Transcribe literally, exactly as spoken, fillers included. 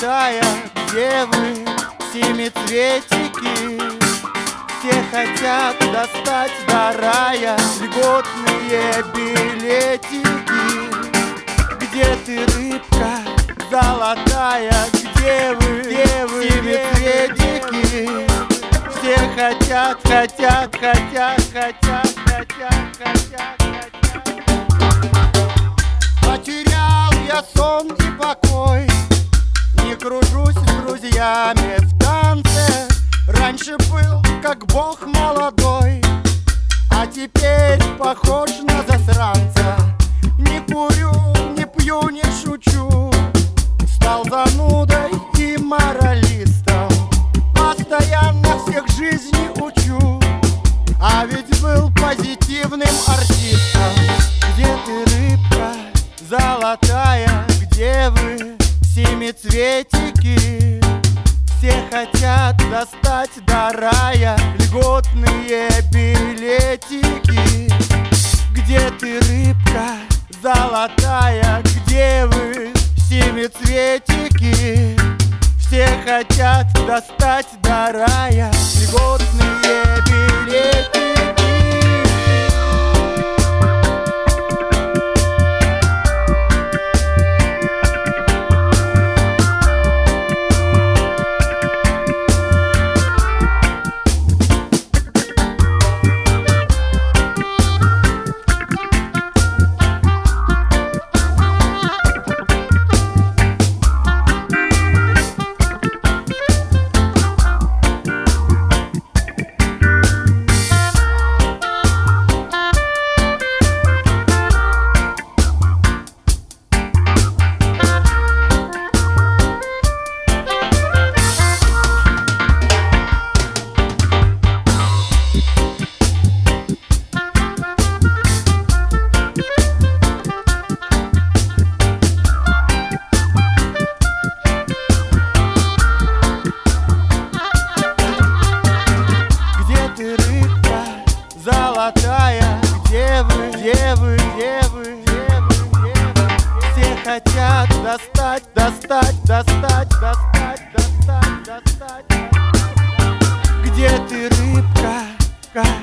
золотая, где вы, семицветики? Все хотят достать до рая льготные билетики. Где ты, рыбка золотая, где вы, где вы, семицветики? Все хотят, хотят, хотят, хотят, хотят, хотят, хотят. Потерял я сон и покой, не кружусь с друзьями в танце. Раньше был как бог молодой, а теперь похож на засранца. Не курю, не пью, не шучу, стал занудой и моралистом. Постоянно всех жизни учу, а ведь был позитивным артистом. Где ты, рыбка золотая, где вы, семицветики? Все хотят достать до рая льготные билетики. Где ты, рыбка золотая, где вы, семицветики? Все хотят достать до рая льготные билетики. Золотая, где вы, где вы, где вы, где вы, где вы? Все хотят достать, достать, достать, достать, достать, достать. Где ты, рыбка?